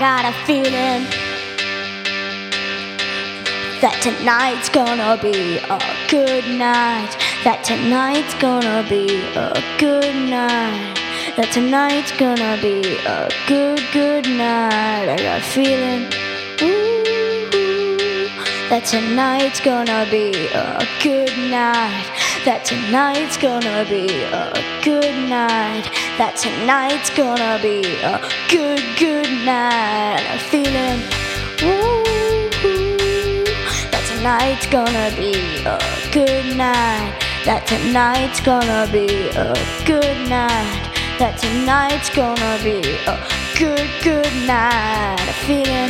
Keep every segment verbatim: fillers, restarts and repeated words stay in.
got a feeling that tonight's gonna be a good night. That tonight's gonna be a good night. That tonight's gonna be a good, good night. I got a feeling, ooh, that tonight's gonna be a good night. That tonight's gonna be a good night. That tonight's gonna be a good, good night. I'm feeling, ooh, that tonight's gonna be a good night. That tonight's gonna be a good night. That tonight's gonna be a good, good night. I'm feeling,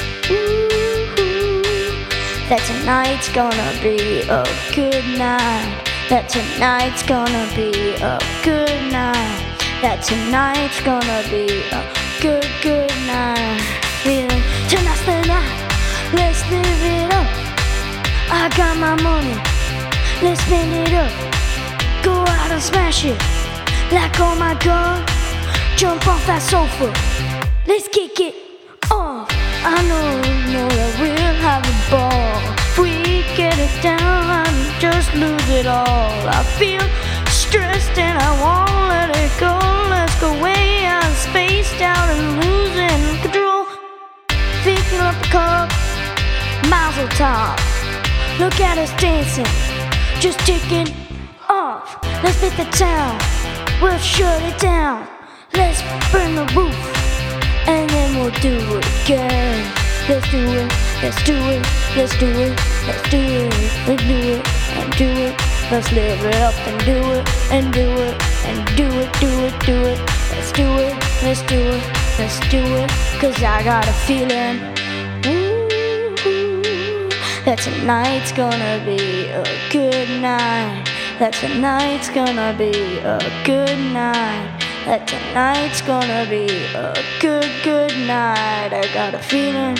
ooh, that tonight's gonna be a good night. That tonight's gonna be a good night. That tonight's gonna be a good, good night. Feeling tonight's the night, let's live it up. I got my money, let's spend it up. Go out and smash it, like oh my god. Jump off that sofa, let's kick it off. I know, know that we'll have a ball. If we get it down, just lose it all. I feel stressed and I won't let it go. Let's go way out of space, out and losing control. Picking up the cup, Mazel Tov. Look at us dancing, just ticking off. Let's hit the town, we'll shut it down. Let's burn the roof, and then we'll do it again. Let's do it, let's do it, let's do it, let's do it, let's do it, and do it. Let's live it up and do it, and do it, and do it, do it, do it. Let's do it, let's do it, let's do it. Cause I got a feeling, ooh, that tonight's gonna be a good night. That tonight's gonna be a good night. That tonight's gonna be a good, good night. I got a feeling,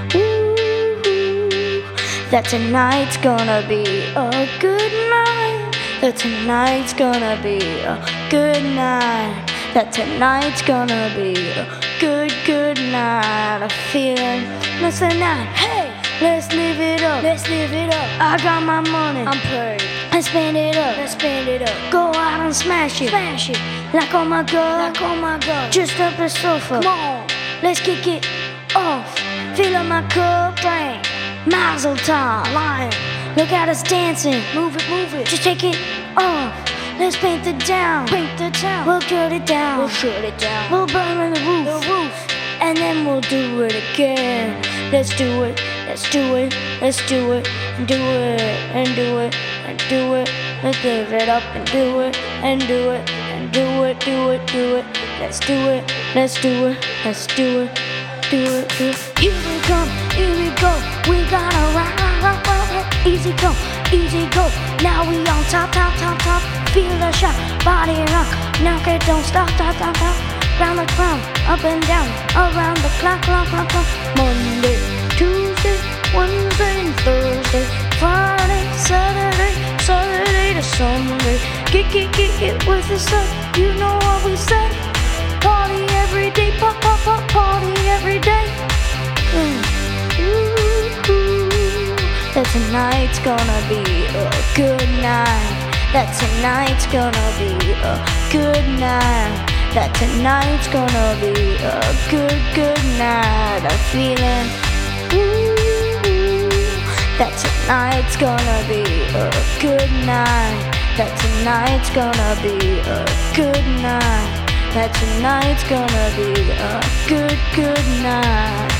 ooh, that tonight's gonna be a good night. That tonight's gonna be a good night. That tonight's gonna be a good, good night. I'm feeling, let's the night, hey, let's live it up, let's live it up. I got my money, I'm paid. Let's spend it up, let's spend it up. Go out and smash it, smash it. Like oh my god, like oh my god. Just up the sofa, come on, let's kick it off. Fill up my cup, bang, Mazel Tov, lion. Look at us dancing, move it, move it. Just take it off. Let's paint the town, paint the town. We'll shut it down, we'll shut it down. We'll burn the roof, the roof, and then we'll do it again. Let's do it, let's do it, let's do it, and do it, and do it, and do it. Let's live it up and do it, and do it, and do it, do it, do it. Let's do it, let's do it, let's do it, do it, do it. Here we come, here we go. We gotta rock, rock, rock, rock, rock. Easy go, easy go. Now we on top, top, top, top. Feel the shot, body rock. Now it don't stop, stop, stop, stop. Round the crown, up and down, around the clock, clock, clock, clock. Monday, Tuesday, Wednesday, and Thursday, Friday, Saturday, Saturday to Sunday. Get, get, get, get with the sun. You know what we say. Party every day, pop, pop, pop, party every day. Mm. Ooh, ooh. That tonight's gonna be a good night. That tonight's gonna be a good night. That tonight's gonna be a good, good night. I'm feeling, ooh, that tonight's gonna be a good night. That tonight's gonna be a good night. That tonight's gonna be a good, good night.